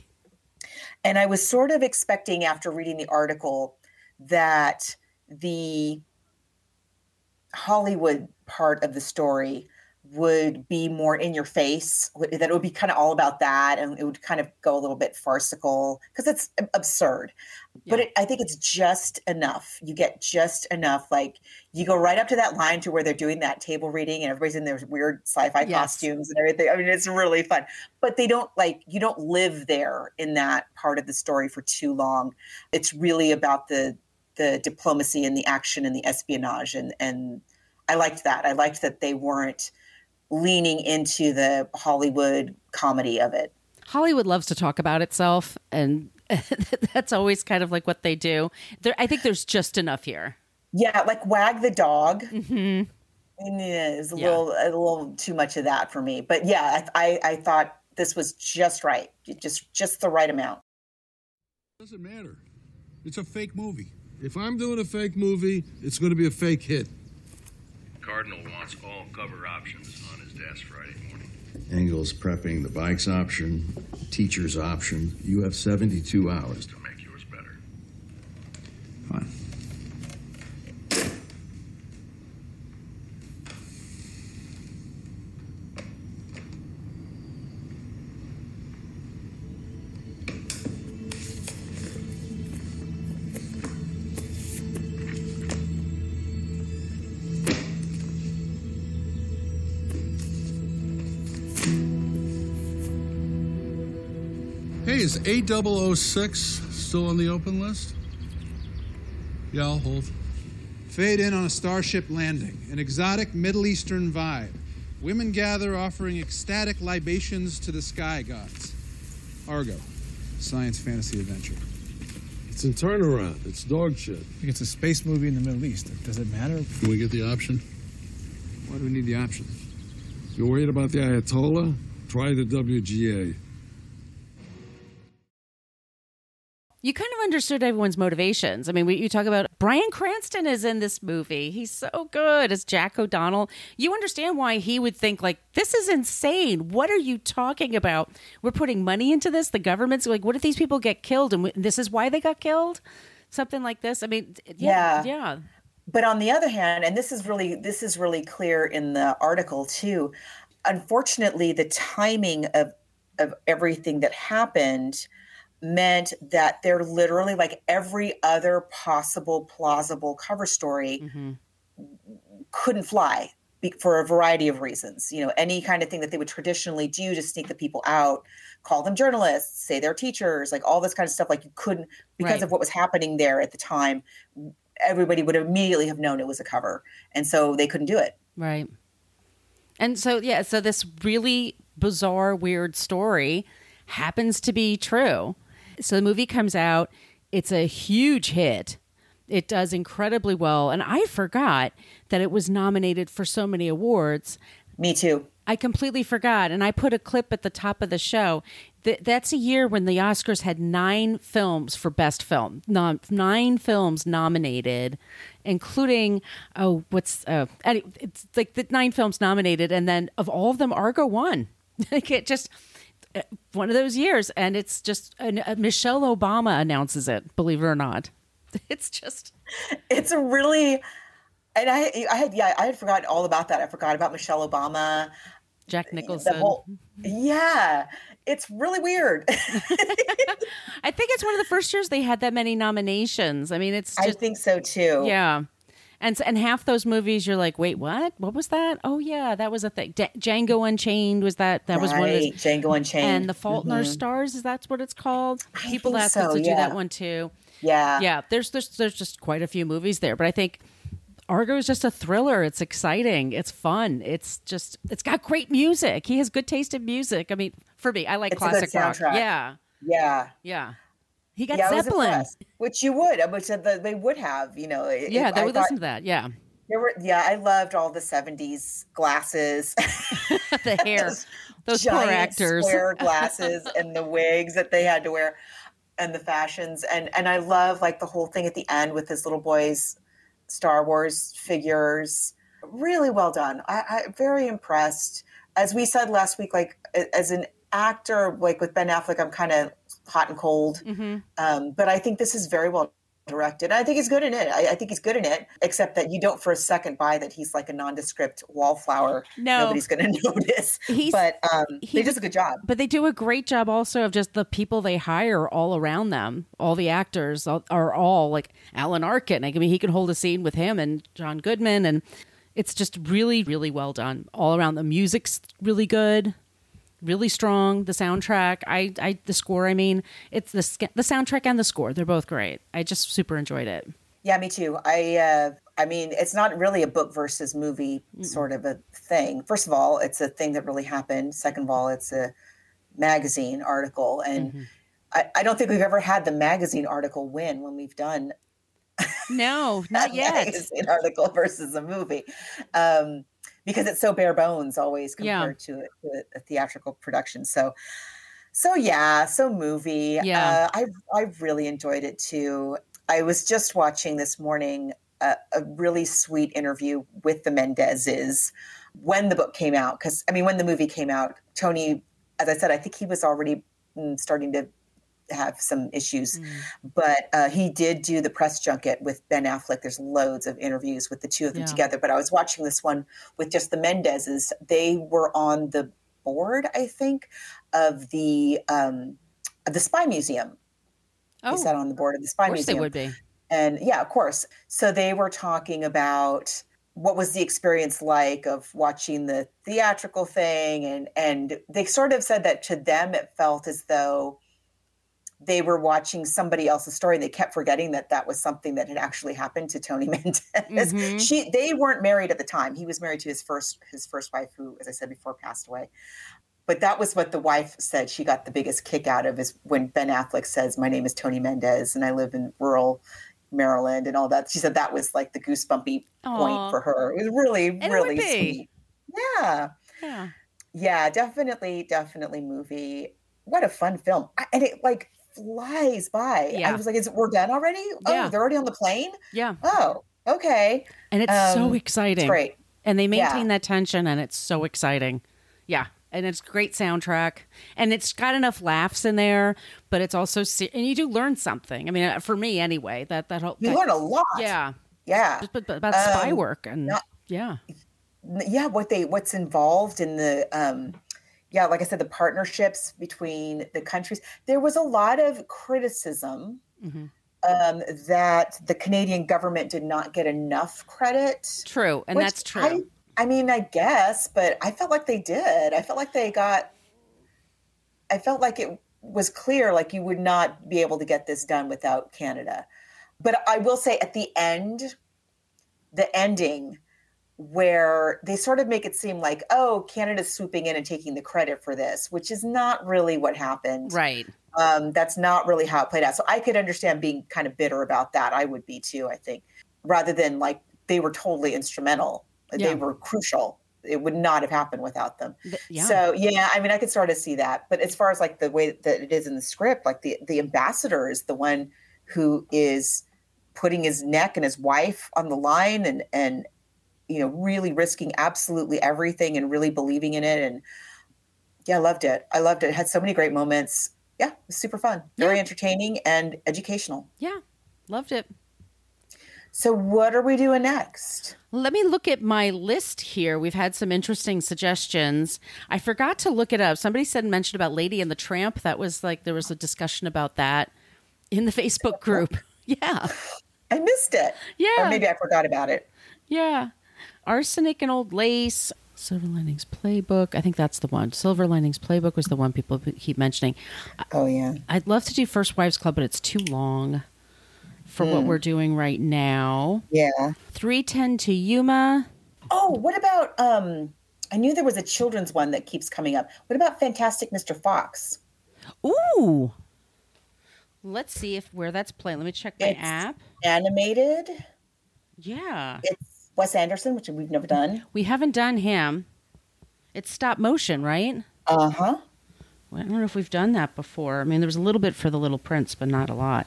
S5: And I was sort of expecting after reading the article that the Hollywood part of the story would be more in your face, that it would be kind of all about that. And it would kind of go a little bit farcical because it's absurd. Yeah. But it, I think it's just enough. You get just enough. Like you go right up to that line to where they're doing that table reading and everybody's in their weird sci-fi yes. costumes and everything. I mean, it's really fun, but they don't like, you don't live there in that part of the story for too long. It's really about the, the diplomacy and the action and the espionage. And, and I liked that. I liked that they weren't leaning into the Hollywood comedy of it.
S1: Hollywood loves to talk about itself, and that's always kind of like what they do. There, I think there's just enough here.
S5: Yeah, like Wag the Dog.
S1: Mm-hmm.
S5: Yeah, it's a yeah. little a little too much of that for me. But yeah, I, I I thought this was just right, just just the right amount.
S11: Doesn't matter. It's a fake movie. If I'm doing a fake movie, it's going to be a fake hit.
S19: Cardinal wants all cover options on his desk Friday morning.
S8: Engel's prepping the bikes option, teacher's option. You have seventy-two hours
S19: to make yours better.
S12: Fine.
S11: Hey, is A double oh six still on the open list? Yeah, I'll hold.
S12: Fade in on a starship landing, an exotic Middle Eastern vibe. Women gather offering ecstatic libations to the sky gods. Argo, science fantasy adventure.
S11: It's in turnaround. It's dog shit.
S12: I think it's a space movie in the Middle East. Does it matter?
S11: Can we get the option?
S12: Why do we need the option?
S11: You're worried about the Ayatollah? Try the W G A.
S1: You kind of understood everyone's motivations. I mean, we, you talk about Bryan Cranston is in this movie. He's so good as Jack O'Donnell. You understand why he would think like, this is insane. What are you talking about? We're putting money into this. The government's like, what if these people get killed? And this is why they got killed? Something like this. I mean, yeah, yeah. yeah.
S5: But on the other hand, and this is really, this is really clear in the article too, unfortunately, the timing of, of everything that happened meant that they're literally like every other possible plausible cover story mm-hmm. couldn't fly for a variety of reasons. You know, any kind of thing that they would traditionally do to sneak the people out, call them journalists, say they're teachers, like all this kind of stuff. Like you couldn't, because right. of what was happening there at the time, everybody would immediately have known it was a cover. And so they couldn't do it.
S1: Right. And so, yeah, so this really bizarre, weird story happens to be true. So the movie comes out. It's a huge hit. It does incredibly well. And I forgot that it was nominated for so many awards.
S5: Me too.
S1: I completely forgot. And I put a clip at the top of the show. Th- that's a year when the Oscars had nine films for Best Film. Non- nine films nominated, including, oh, what's, uh, it's like the nine films nominated. And then of all of them, Argo won. Like it just... one of those years, and it's just uh, Michelle Obama announces it, believe it or not. It's just
S5: it's a really and I I had yeah I had forgotten all about that. I forgot about Michelle Obama,
S1: Jack Nicholson.
S5: Whole, yeah, it's really weird.
S1: I think it's one of the first years they had that many nominations. I mean, it's just,
S5: I think so too.
S1: Yeah. And and half those movies, you're like, wait, what? What was that? Oh yeah, that was a thing. D- Django Unchained was that? That
S5: right.
S1: was one of those.
S5: Django Unchained
S1: and The Fault in
S5: mm-hmm.
S1: Our Stars. Is that what it's called?
S5: I
S1: People ask
S5: so,
S1: us to
S5: yeah.
S1: do that one too.
S5: Yeah,
S1: yeah. There's there's there's just quite a few movies there, but I think Argo is just a thriller. It's exciting. It's fun. It's just it's got great music. He has good taste in music. I mean, for me, I like
S5: it's
S1: classic
S5: a good
S1: rock.
S5: soundtrack.
S1: Yeah,
S5: yeah,
S1: yeah. He got
S5: yeah,
S1: Zeppelin,
S5: which you would, which they would have. You know,
S1: yeah,
S5: it,
S1: they
S5: I
S1: would
S5: thought,
S1: listen to that. Yeah.
S5: There were, yeah, I loved all the seventies glasses.
S1: The hair. Those, those poor actors.
S5: Square glasses and the wigs that they had to wear and the fashions. And and I love like the whole thing at the end with his little boy's Star Wars figures. Really well done. I, I'm very impressed. As we said last week, like as an actor, like with Ben Affleck, I'm kind of hot and cold. Mm-hmm. Um, but I think this is very well directed. I think he's good in it. I, I think he's good in it, except that you don't for a second buy that he's like a nondescript wallflower.
S20: No.
S5: Nobody's going to notice.
S20: He's,
S5: but um,
S20: he
S5: they do a good job.
S20: But they do a great job also of just the people they hire all around them. All the actors are, are all like Alan Arkin. I mean, he can hold a scene with him and John Goodman, and it's just really, really well done all around. The music's really good. Really strong. The soundtrack, I, I, the score. I mean, it's the the soundtrack and the score. They're both great. I just super enjoyed it.
S5: Yeah, me too. I, uh, I mean, it's not really a book versus movie mm-mm. sort of a thing. First of all, it's a thing that really happened. Second of all, it's a magazine article, and mm-hmm. I, I don't think we've ever had the magazine article win when we've done.
S20: No, not yet.
S5: Magazine article versus a movie. Um, Because it's so bare bones always compared yeah. to, a, to a theatrical production. So, so yeah, so movie.
S20: Yeah.
S5: Uh, I I really enjoyed it too. I was just watching this morning a, a really sweet interview with the Mendezes when the book came out. Because I mean, when the movie came out, Tony, as I said, I think he was already mm, starting to have some issues, mm. but uh, he did do the press junket with Ben Affleck. There's loads of interviews with the two of them yeah. together, but I was watching this one with just the Mendezes. They were on the board, I think, of the um, of the Spy Museum. Oh, they sat on the board of the Spy
S20: of course
S5: Museum.
S20: They would be,
S5: and yeah, of course. So they were talking about what was the experience like of watching the theatrical thing, and and they sort of said that to them it felt as though they were watching somebody else's story, and they kept forgetting that that was something that had actually happened to Tony Mendez. Mm-hmm. She, they weren't married at the time. He was married to his first, his first wife, who, as I said before, passed away. But that was what the wife said she got the biggest kick out of, is when Ben Affleck says, "My name is Tony Mendez and I live in rural Maryland," and all that. She said that was like the goosebumpy Aww. Point for her. It was really, and really sweet. Yeah.
S20: Yeah.
S5: Yeah, definitely, definitely movie. What a fun film. I, and it like, flies by.
S20: Yeah.
S5: I was like, is it, we're done already?
S20: Yeah.
S5: Oh, they're already on the plane?
S20: Yeah.
S5: Oh, okay.
S20: And it's um, so exciting.
S5: It's great.
S20: And they maintain
S5: yeah.
S20: that tension, and it's so exciting. Yeah. And it's great soundtrack. And it's got enough laughs in there, but it's also, se- and you do learn something. I mean, for me anyway, that, that whole.
S5: You
S20: that,
S5: learn a lot.
S20: Yeah.
S5: Yeah.
S20: Just, but, but about um, spy work and
S5: not,
S20: yeah.
S5: Yeah. What they, what's involved in the, um, yeah, like I said, the partnerships between the countries. There was a lot of criticism mm-hmm. um, that the Canadian government did not get enough credit.
S20: True, and that's true.
S5: I, I mean, I guess, but I felt like they did. I felt like they got, I felt like it was clear, like you would not be able to get this done without Canada. But I will say at the end, the ending, where they sort of make it seem like, oh, Canada's swooping in and taking the credit for this, which is not really what happened.
S20: Right.
S5: Um, that's not really how it played out. So I could understand being kind of bitter about that. I would be too, I think, rather than like they were totally instrumental. Yeah. They were crucial. It would not have happened without them.
S20: Yeah.
S5: So, yeah, I mean, I could sort of see that. But as far as like the way that it is in the script, like the, the ambassador is the one who is putting his neck and his wife on the line and, and, you know, really risking absolutely everything and really believing in it. And yeah, I loved it. I loved it. It had so many great moments. Yeah, it was super fun. Very yeah. entertaining and educational.
S20: Yeah, loved it.
S5: So what are we doing next?
S20: Let me look at my list here. We've had some interesting suggestions. I forgot to look it up. Somebody said mentioned about Lady and the Tramp. That was like, there was a discussion about that in the Facebook group. Yeah.
S5: I missed it.
S20: Yeah.
S5: Or maybe I forgot about it.
S20: Yeah. Arsenic and Old Lace, Silver Linings Playbook. I think that's the one. Silver Linings Playbook was the one people keep mentioning.
S5: Oh, yeah.
S20: I'd love to do First Wives Club, but it's too long for mm. what we're doing right now.
S5: Yeah.
S20: three ten to Yuma.
S5: Oh, what about, um, I knew there was a children's one that keeps coming up. What about Fantastic Mister Fox?
S20: Ooh. Let's see if where that's playing. Let me check my
S5: it's
S20: app.
S5: Animated.
S20: Yeah.
S5: It's Wes Anderson, which we've never done.
S20: We haven't done him. It's stop motion, right?
S5: Uh-huh.
S20: Well, I don't know if we've done that before. I mean, there was a little bit for The Little Prince, but not a lot.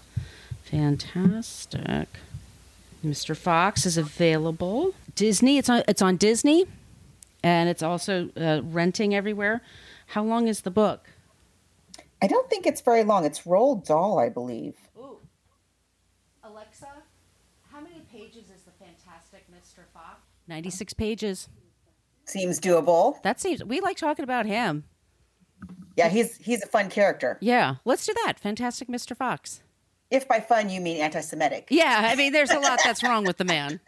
S20: Fantastic. Mister Fox is available. Disney, it's on it's on Disney, and it's also uh, renting everywhere. How long is the book?
S5: I don't think it's very long. It's Roald Dahl, I believe.
S20: Ooh.
S1: Alexa, how many pages is the Fantastic Mister Fox?
S20: ninety-six pages.
S5: Seems doable.
S20: That seems, we like talking about him.
S5: Yeah, he's he's a fun character.
S20: Yeah, let's do that. Fantastic Mister Fox.
S5: If by fun you mean anti-Semitic.
S20: Yeah, I mean, there's a lot that's wrong with the man.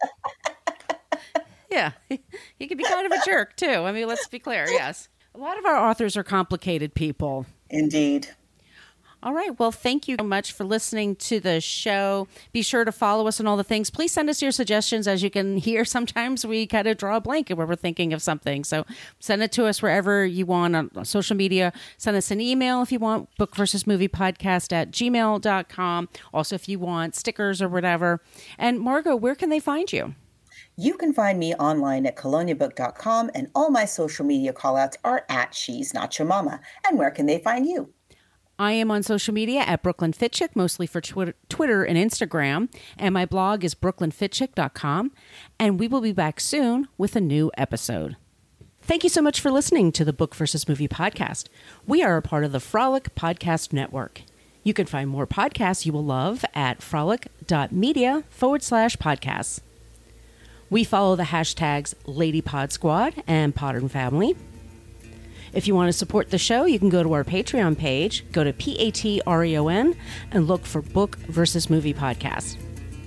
S20: Yeah, he, he can be kind of a jerk, too. I mean, let's be clear, yes. A lot of our authors are complicated people.
S5: Indeed.
S20: All right. Well, thank you so much for listening to the show. Be sure to follow us on all the things. Please send us your suggestions. As you can hear, sometimes we kind of draw a blank where we're thinking of something. So send it to us wherever you want on social media. Send us an email if you want, book versus movie podcast at gmail dot com. Also, if you want stickers or whatever. And Margot, where can they find you?
S5: You can find me online at colonia book dot com, and all my social media callouts are at She's Not Your Mama. And where can they find you?
S20: I am on social media at Brooklyn Fitchick, mostly for Twitter, Twitter and Instagram, and my blog is brooklyn fitchick dot com, and we will be back soon with a new episode. Thank you so much for listening to the Book versus Movie podcast. We are a part of the Frolic Podcast Network. You can find more podcasts you will love at frolic.media forward slash podcasts. We follow the hashtags LadyPod Squad and Podern Family. If you want to support the show, you can go to our Patreon page, go to P A T R E O N, and look for Book versus Movie Podcast.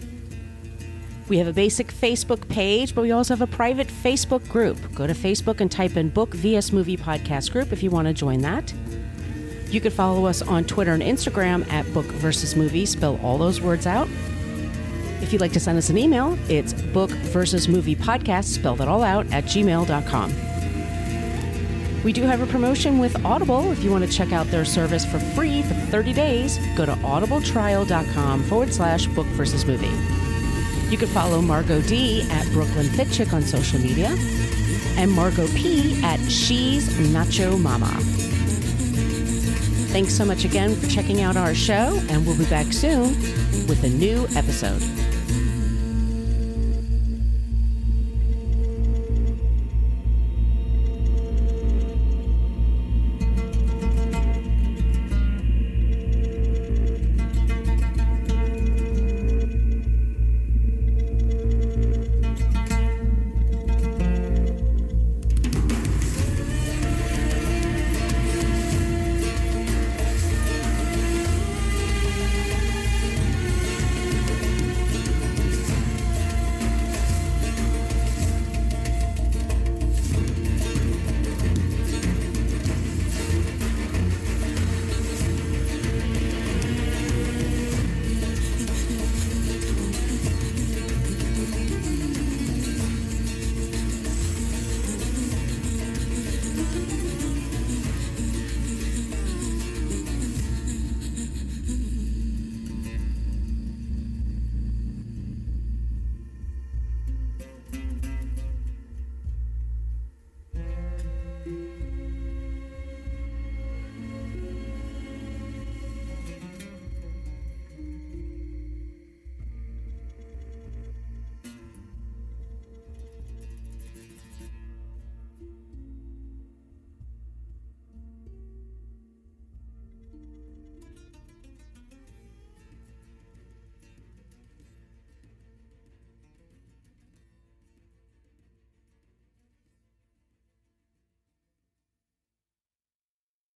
S20: We have a basic Facebook page, but we also have a private Facebook group. Go to Facebook and type in Book V S Movie Podcast Group if you want to join that. You can follow us on Twitter and Instagram at Book versus Movie. Spell all those words out. If you'd like to send us an email, it's Book versus Movie Podcast, spell that all out, at gmail dot com. We do have a promotion with Audible. If you want to check out their service for free for thirty days, go to audibletrial.com forward slash book versus movie. You can follow Margot D at Brooklyn Fitchick on social media and Margot P at She's Nacho Mama. Thanks so much again for checking out our show, and we'll be back soon with a new episode.